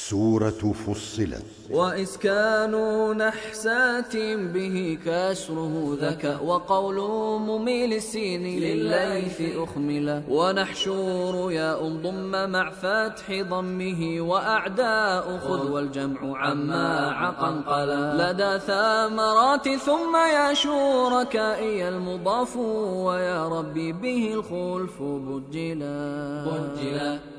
سورة فصلت. وإسكان نحسات به كسره ذكى، وقول مميل السين للليث أخملا، ونحشور ياء ضم مع فتح ضمه، وأعداء خذ والجمع عما عقنقلا، لدى ثمرات ثم يا شركائي المضاف، ويا ربي به الخلف بجلا.